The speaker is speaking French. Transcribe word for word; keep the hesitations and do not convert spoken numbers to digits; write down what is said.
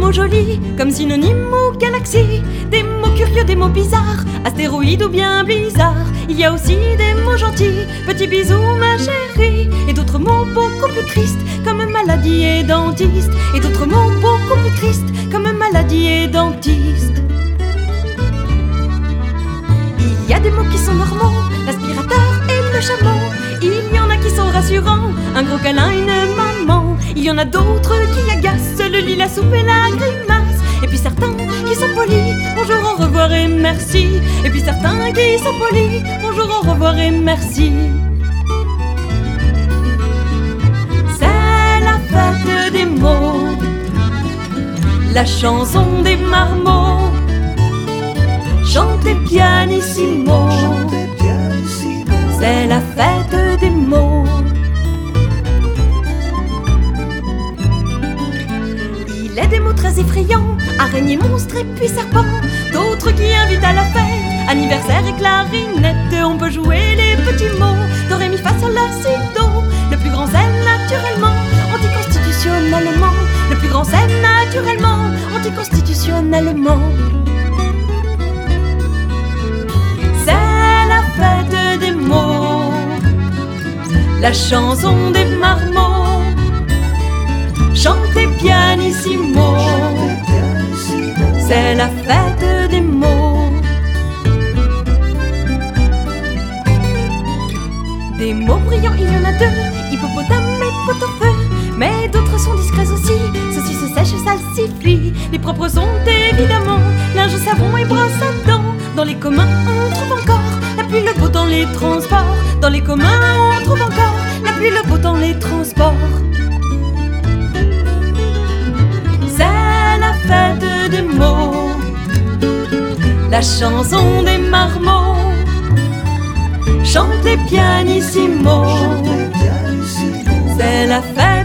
mots jolis comme synonymes ou galaxies, des mots curieux, des mots bizarres, astéroïdes ou bien blizzard. Il y a aussi des mots gentils, petits bisous ma chérie, et d'autres mots beaucoup plus tristes comme maladie et dentiste, et d'autres mots beaucoup plus tristes comme maladie et dentiste. Il y a des mots qui sont normaux, l'aspirateur et le chameau. Il y en a qui sont rassurants, un gros câlin, une maman. Il y en a d'autres qui agacent, le lit, la soupe et la grimace. Et puis certains qui sont polis, bonjour, au revoir et merci. Et puis certains qui sont polis, bonjour, au revoir et merci. C'est la fête des mots, la chanson des marmots, chantez pianissimo. C'est la fête des mots. Il est des mots très effrayants, araignées, monstres et puis serpents. D'autres qui invitent à la fête, anniversaire et clarinette. On peut jouer les petits mots, do, ré, mi, fa, sol, la, si, do. Le plus grand c'est naturellement, anticonstitutionnellement. Le plus grand c'est naturellement, anticonstitutionnellement. C'est la fête des mots, la chanson des marmots, chantez pianissimo. C'est la fête des mots. Des mots brillants, il y en a deux, hippopotame et pot-au-feu. Mais d'autres sont discrets aussi, ceci se sèche, salsifie. Les propres sont évidemment linge, savon et brosse à dents. Dans les communs on trouve encore la pluie, le beau dans les transports. Dans les communs on trouve encore la pluie, le beau dans les transports. C'est la fête des mots, la chanson des marmots, chantez pianissimo. C'est la fête